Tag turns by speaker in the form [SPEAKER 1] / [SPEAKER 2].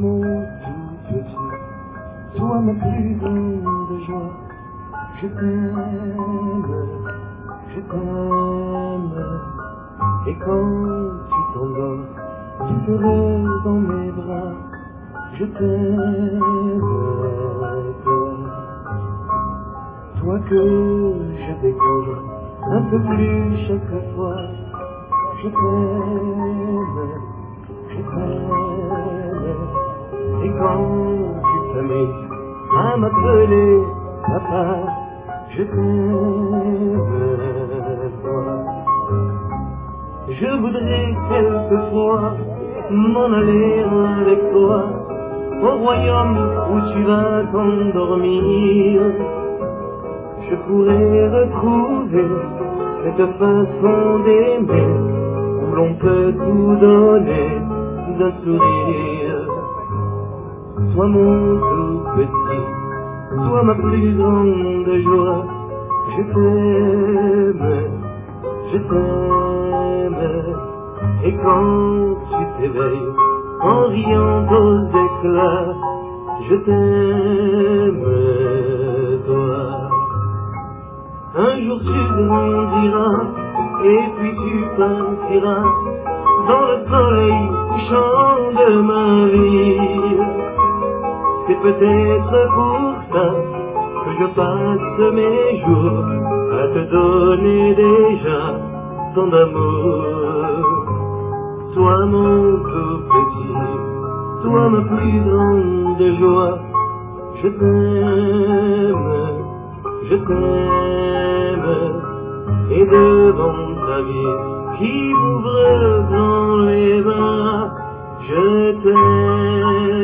[SPEAKER 1] mon tout petit, toi ma plus grande joie. Je t'aime, je t'aime. Et quand tu t'endors, tu serais dans mes bras. Je t'aime, toi que je découvre un peu plus chaque fois. Je t'aime, je t'aime. Et quand tu t'amuses à m'appeler papa, je t'aime, toi. Je voudrais quelquefois m'en aller avec toi au royaume où tu vas t'endormir. Je pourrais retrouver cette façon d'aimer où l'on peut tout donner d'un sourire. Sois mon tout petit, sois ma plus grande joie. Je t'aime, je t'aime. Et quand tu t'éveilles en riant aux éclats, je t'aime, toi. Un jour tu grandiras et puis tu partiras dans le soleil couchant de ma vie. C'est peut-être pour ça que je passe mes jours à te donner déjà tant d'amour. Sois mon tout petit, sois ma plus grande joie. Je t'aime, je t'aime. Et devant ta vie qui m'ouvre grand les bras, je t'aime.